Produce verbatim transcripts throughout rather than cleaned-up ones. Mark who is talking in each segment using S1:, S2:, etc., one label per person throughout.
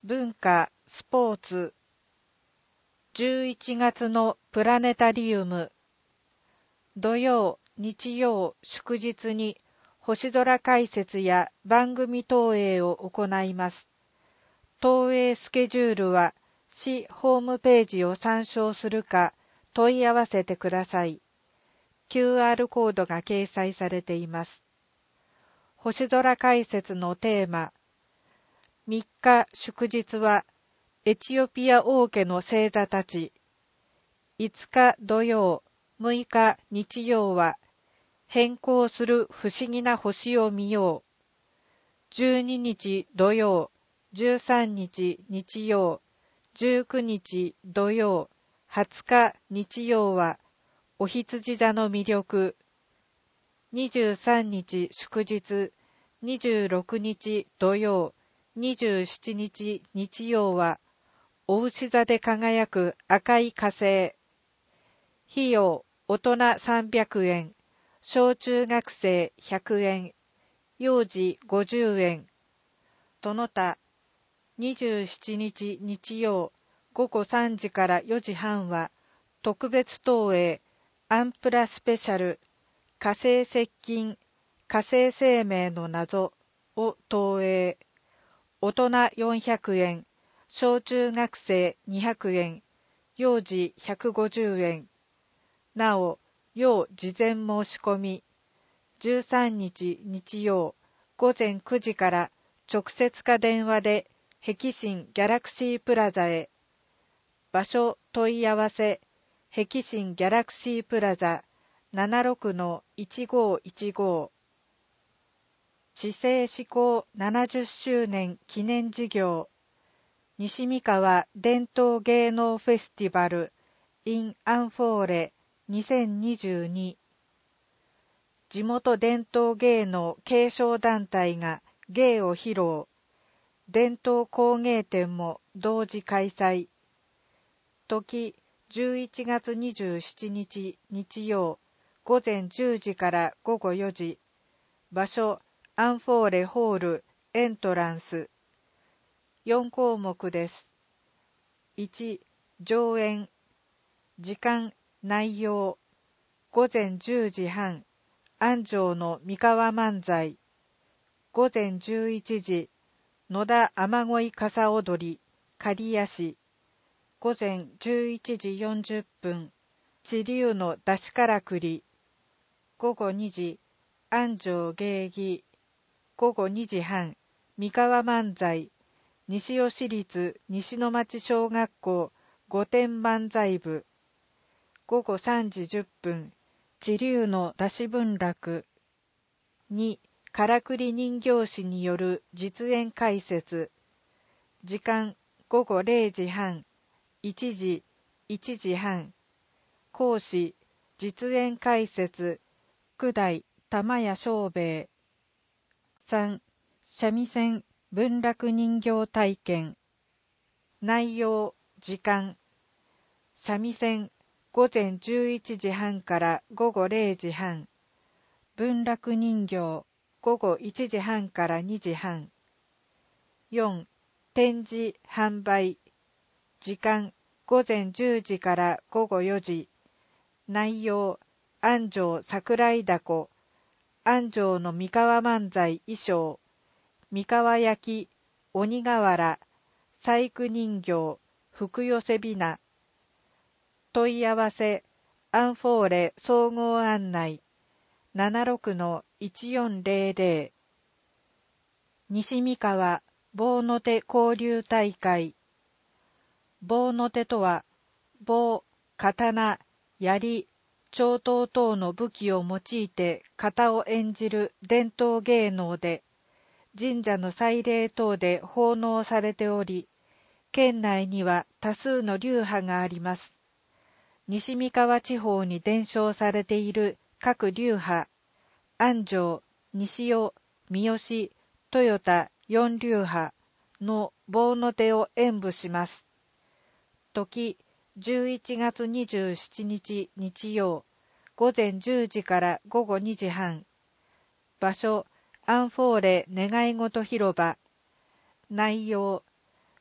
S1: 文化・スポーツ。じゅういちがつのプラネタリウム。土曜、日曜、祝日に星空解説や番組投影を行います。投影スケジュールは市ホームページを参照するか問い合わせてください。キューアール コードが掲載されています。星空解説のテーマ。みっか祝日はエチオピア王家の星座たち。いつか土曜、むいか日曜は変更する不思議な星を見よう。じゅうににち土曜、じゅうさんにち日曜、じゅうくにち土曜、はつか日曜はお羊座の魅力。にじゅうさんにち祝日、にじゅうろくにち土曜、にじゅうしちにち日曜はお牛座で輝く赤い火星。費用、大人さんびゃくえん、小中学生ひゃくえん、幼児ごじゅうえん。その他、にじゅうしちにち日曜、ごごさんじからよじはんは、特別投影、アンプラスペシャル、火星接近、火星生命の謎を投影。大人よんひゃくえん、小中学生にひゃくえん、幼児ひゃくごじゅうえん。なお、要事前申し込み。じゅうさんにち日曜、ごぜんくじから直接か電話で碧新ギャラクシープラザへ。場所問い合わせ、碧新ギャラクシープラザ ななろくのいちごいちご。市政施行ななじゅっしゅうねん記念事業。西三河伝統芸能フェスティバル in アンフォーレにせんにじゅうに。地元伝統芸能継承団体が芸を披露。伝統工芸展も同時開催。時じゅういちがつにじゅうしちにち日曜、ごぜんじゅうじからごごよじ。場所アンフォーレホールエントランス。よんこうもくです。いち、上演。時間、内容。ごぜんじゅうじはん、安城の三河漫才。ごぜんじゅういちじ、野田雨乞い傘踊り、刈谷市。ごぜんじゅういちじよんじゅっぷん、知立の出しからくり。ごごにじ、安城芸妓。ごごにじはん、三河漫才。西吉立西の町小学校御殿漫才部。ごごさんじじゅっぷん、知立の出し文楽。に、からくり人形師による実演解説。時間、ごごれいじはん、いちじ、いちじはん。講師、実演解説、九代玉屋正兵衛。さん、三味線文楽人形体験。内容、時間。三味線、ごぜんじゅういちじはんからごごれいじはん。文楽人形、ごごいちじはんからにじはん。よん、展示販売。時間、ごぜんじゅうじからごごよじ。内容、安城桜井凧、安城の三河漫才衣装、三河焼、鬼瓦、細工人形、福寄せびな。問い合わせ、アンフォーレ総合案内、ななろくのいちよんぜろぜろ。西三河棒の手交流大会。棒の手とは、棒、刀、槍、長刀等の武器を用いて型を演じる伝統芸能で、神社の祭礼等で奉納されており、県内には多数の流派があります。西三河地方に伝承されている各流派、安城、西尾、三好、豊田四流派の棒の手を演舞します。時、じゅういちがつにじゅうしちにち日曜、ごぜんじゅうじからごごにじはん。場所、アンフォーレ願い事広場。内容、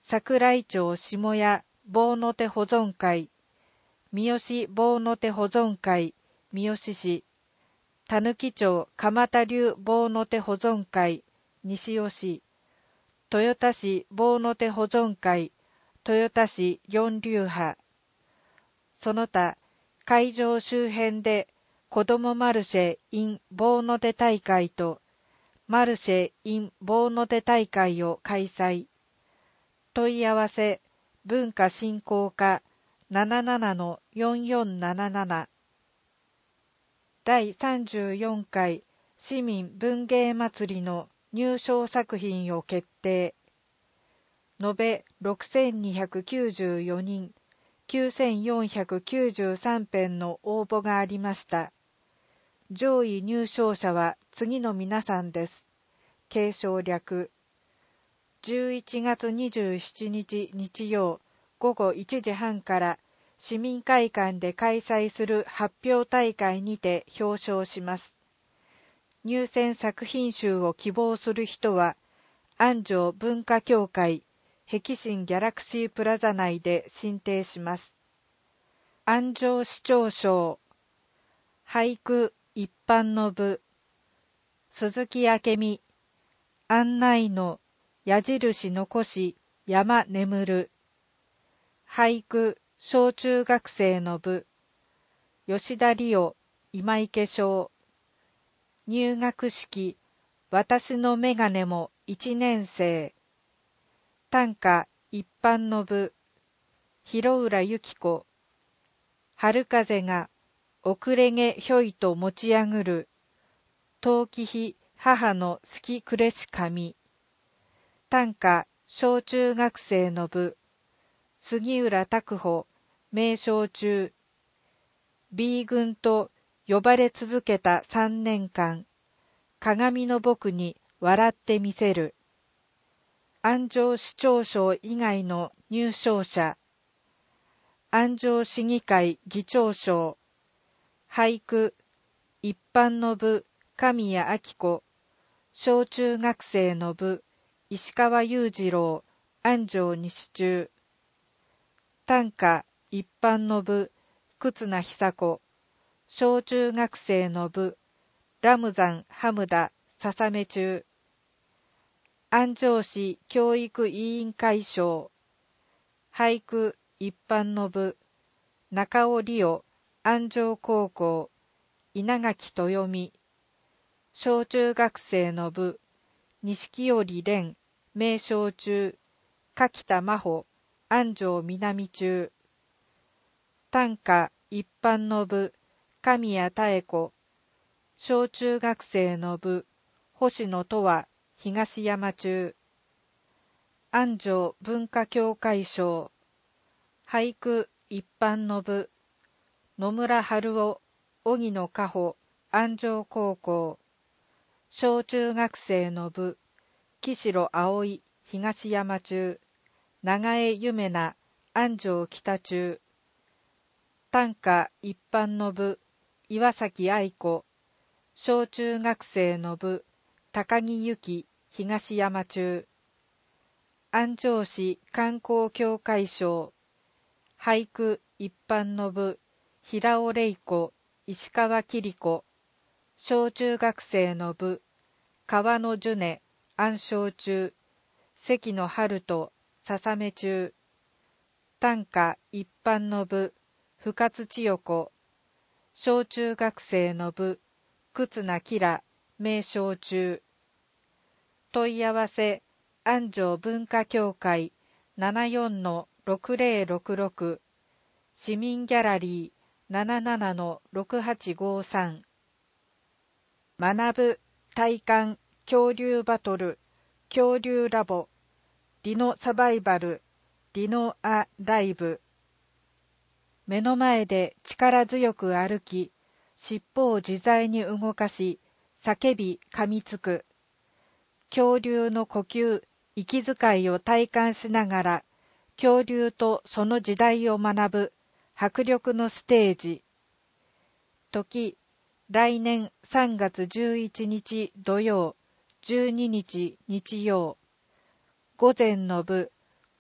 S1: 桜井町下屋棒の手保存会、三好棒の手保存会、三好市、たぬき町蒲田流棒の手保存会、西尾市、豊田市棒の手保存会、豊田市四流派。その他、会場周辺で子どもマルシェ in 棒の手大会とマルシェ in 棒の手大会を開催。問い合わせ文化振興課 ななななのよんよんなななな。だいさんじゅうよんかい市民文芸祭りの入賞作品を決定。延べろくせんにひゃくきゅうじゅうよにん、きゅうせんよんひゃくきゅうじゅうさんぺんの応募がありました。上位入賞者は次の皆さんです。継承略。じゅういちがつにじゅうしちにち日曜ごごいちじはんから市民会館で開催する発表大会にて表彰します。入選作品集を希望する人は、安城文化協会碧新ギャラクシープラザ内で申請します。安城市長賞俳句一般の部、鈴木明美、案内の矢印残し山眠る。俳句小中学生の部、吉田理央今池賞。入学式私のメガネも一年生。短歌一般の部、広浦由紀子。春風が遅れげひょいと持ち上ぐる。遠き日母の好きくれし髪。短歌小中学生の部、杉浦拓穂名称中。B 群と呼ばれ続けたさんねんかん、鏡の僕に笑ってみせる。安城市長賞以外の入賞者。安城市議会議長賞。俳句一般の部神谷明子。小中学生の部石川裕次郎安城西中。短歌一般の部忽那久子。小中学生の部ラムザンハムダ笹目中。安城市教育委員会賞。俳句一般の部中尾理央安城高校稲垣豊美。小中学生の部錦織蓮名称中。柿田真帆安城南中。短歌一般の部神谷妙子。小中学生の部星野とは東山中。安城文化協会賞。俳句一般の部野村春夫荻野果歩安城高校。小中学生の部木城葵東山中。長江夢菜安城北中。短歌一般の部岩崎愛子。小中学生の部高木由紀東山中。安城市観光協会賞。俳句一般の部平尾玲子石川桐子。小中学生の部川野樹音安昌中。関野春人笹目中。短歌一般の部深津千代子。小中学生の部忽那きら名称中。問い合わせ安城文化協会 ななよんのろくぜろろくろく 市民ギャラリー ななななのろくはちごさん。学ぶ体感恐竜バトル恐竜ラボディノサバイバルディノアライブ。目の前で力強く歩き、尻尾を自在に動かし、叫び噛みつく。恐竜の呼吸、息遣いを体感しながら、恐竜とその時代を学ぶ迫力のステージ。時、来年さんがつじゅういちにち土曜、じゅうににち日曜。午前の部、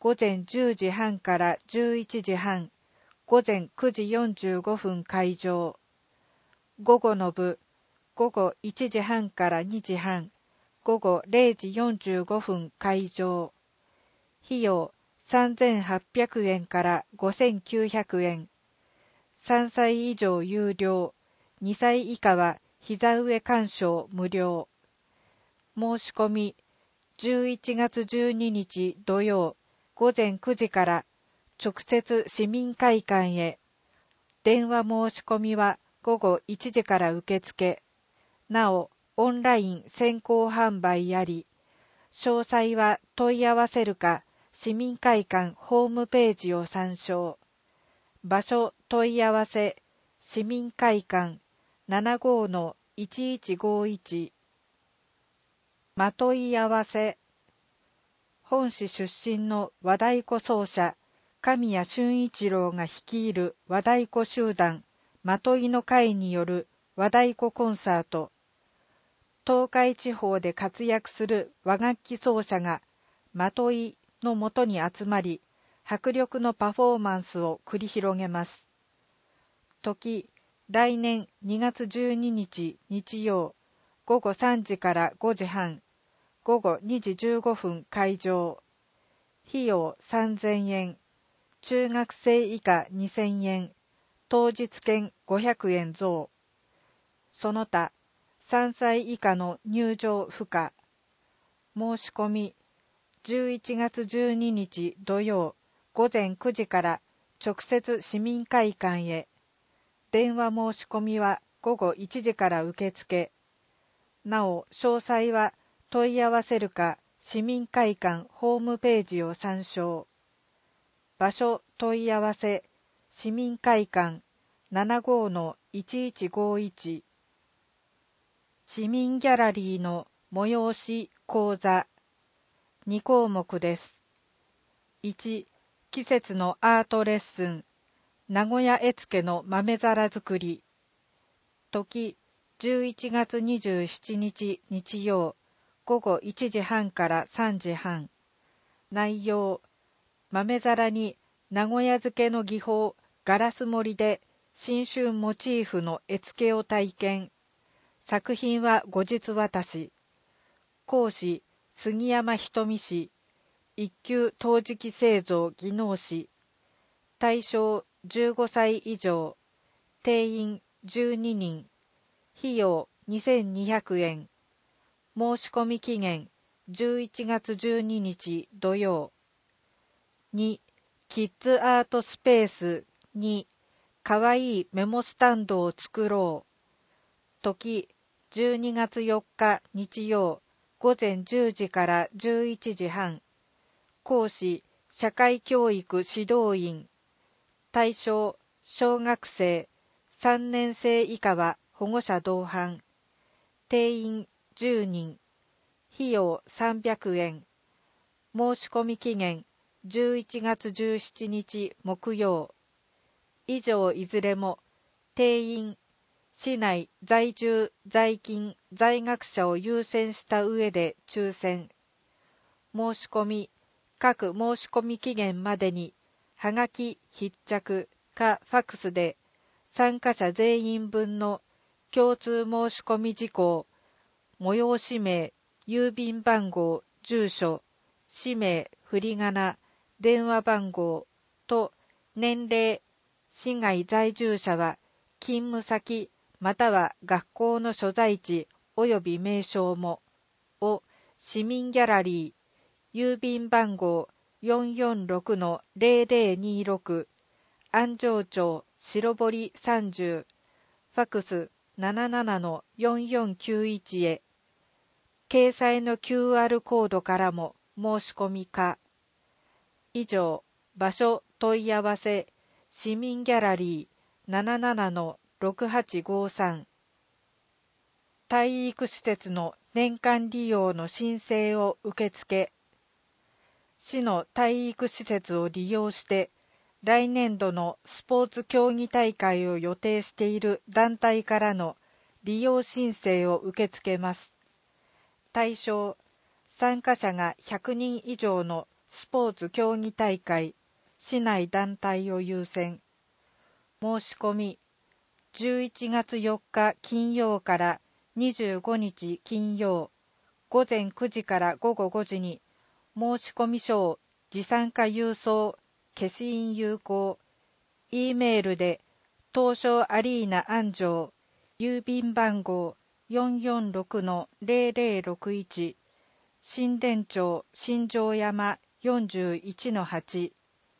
S1: 午前じゅうじはんからじゅういちじはん、午前くじよんじゅうごふん開場。午後の部、午後いちじはんからにじはん、午後れいじよんじゅうごふん開場。費用さんぜんはっぴゃくえんからごせんきゅうひゃくえん。さんさい以上有料、にさい以下は膝上鑑賞無料。申し込みじゅういちがつじゅうににち土曜午前くじから直接市民会館へ。電話申し込みは午後いちじから受付。なお、オンライン先行販売あり。詳細は問い合わせるか、市民会館ホームページを参照。場所問い合わせ、市民会館 ななごのいちいちごいち。ま問い合わせ。本市出身の和太鼓奏者、神谷俊一郎が率いる和太鼓集団、まといの会による和太鼓コンサート。東海地方で活躍する和楽器奏者が、まといのもとに集まり、迫力のパフォーマンスを繰り広げます。時、来年にがつじゅうににち日曜、午後さんじからごじはん、午後にじじゅうごふん開場。費用さんぜんえん、中学生以下にせんえん、当日券ごひゃくえん増。その他、さんさい以下の入場不可。申し込み、じゅういちがつじゅうににち土曜午前くじから直接市民会館へ。電話申し込みは午後いちじから受付。なお、詳細は問い合わせるか、市民会館ホームページを参照。場所問い合わせ、市民会館 ななごのいちいちごいち。市民ギャラリーの催し講座。にこうもくです。いち、季節のアートレッスン。名古屋絵付の豆皿作り。時、じゅういちがつにじゅうしちにち日曜、午後いちじはんからさんじはん。内容、豆皿に名古屋漬けの技法、ガラス盛りで新春モチーフの絵付けを体験。作品は後日渡し。講師、杉山瞳氏。一級陶磁器製造技能士。対象じゅうごさい以上。定員じゅうににん。費用にせんにひゃくえん。申し込み期限じゅういちがつじゅうににち土曜。に、キッズアートスペースに、かわいいメモスタンドを作ろう。時、じゅうにがつよっか日曜、午前じゅうじからじゅういちじはん。講師、社会教育指導員。対象、小学生、さんねんせい以下は保護者同伴。定員じゅうにん。費用さんびゃくえん。申し込み期限じゅういちがつじゅうしちにち木曜。以上いずれも定員、市内在住在勤在学者を優先した上で抽選。申し込み、各申し込み期限までにはがき必着かファクスで参加者全員分の共通申し込み事項、催し名、郵便番号、住所、氏名、振り仮名、電話番号と年齢、市外在住者は勤務先または学校の所在地及び名称もを市民ギャラリー、郵便番号 よんよんろくのぜろぜろにろく、安城町白堀さんじゅう、ファクス ななななのよんよんきゅういち へ。掲載の キューアール コードからも申し込み可。以上、場所問い合わせ、市民ギャラリー ななななのろくはちごさん。体育施設の年間利用の申請を受付。市の体育施設を利用して、来年度のスポーツ競技大会を予定している団体からの利用申請を受け付けます。対象、参加者がひゃくにん以上のスポーツ競技大会市内団体を優先。申し込みじゅういちがつよっか金曜からにじゅうごにち金曜午前くじから午後ごじに申し込み書を持参加郵送消印有効 E メールで東証アリーナ安城郵便番号 よんよんろくのゼロゼロろくいち 新田町新城山 よんじゅういちのはち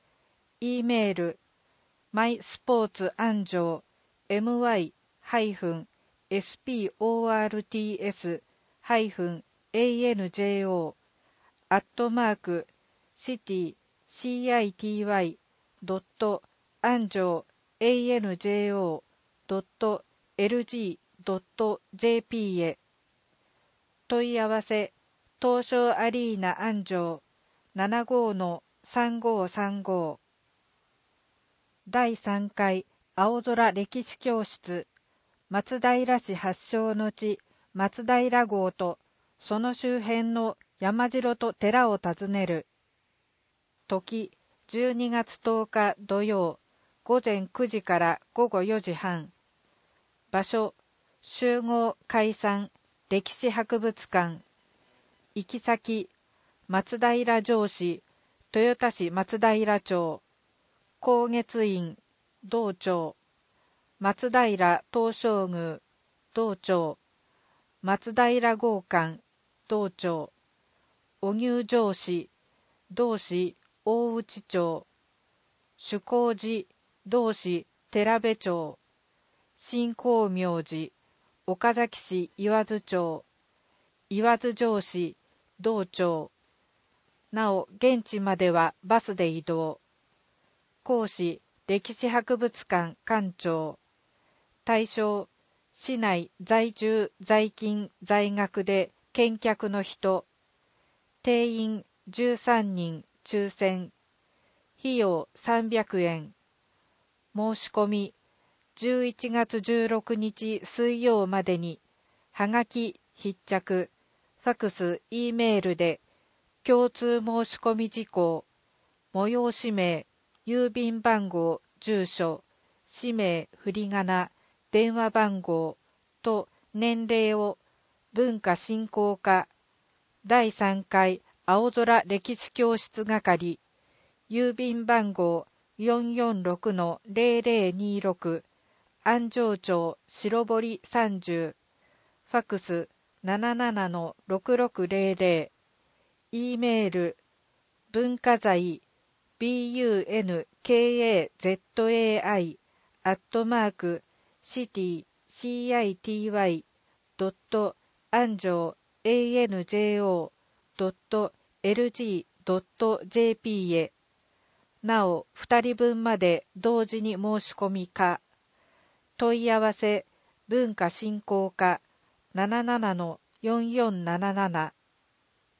S1: E メールマイスポーツ安城 エムワイ エスピーオーアールティーエス エーエヌジェーオー アットマークシティ シーアイティーワイ ドット安城 エーエヌジェーオー ドット エルジー ドット ジェーピー へ問い合わせ東証アリーナ安城 ななごのさんごさんご だいさんかい青空歴史教室松平市発祥の地松平郷とその周辺の山城と寺を訪ねる。時じゅうにがつとおか土曜午前くじから午後よじはん。場所集合解散歴史博物館。行き先松平城市豊田市松平町光月院道庁松平東照宮道庁松平郷館道庁小入城市道市大内町主光寺道市寺部町新光明寺岡崎市岩津町岩津城市道庁なお現地まではバスで移動。講師歴史博物館館長。対象市内在住在勤在学で見客の人。定員じゅうさんにん抽選。費用さんびゃくえん。申し込みじゅういちがつじゅうろくにち水曜までにはがき必着ファクス E メールで共通申し込み事項催し名郵便番号住所氏名振り仮名電話番号と年齢を文化振興課だいさんかい青空歴史教室係郵便番号 よんよんろくのゼロゼロにろく 安城町白堀さんじゅうファクス ななななのろくろくゼロゼロ E メール文化財 ビーユーエヌケーエーゼットエーアイ アットマークシティ シーアイティーワイ ドット安城 エーエヌジェーオー ドット エルジー ドット ジェーピー へなおふたりぶんまで同時に申し込みか問い合わせ文化振興課 ななななのよんよんななな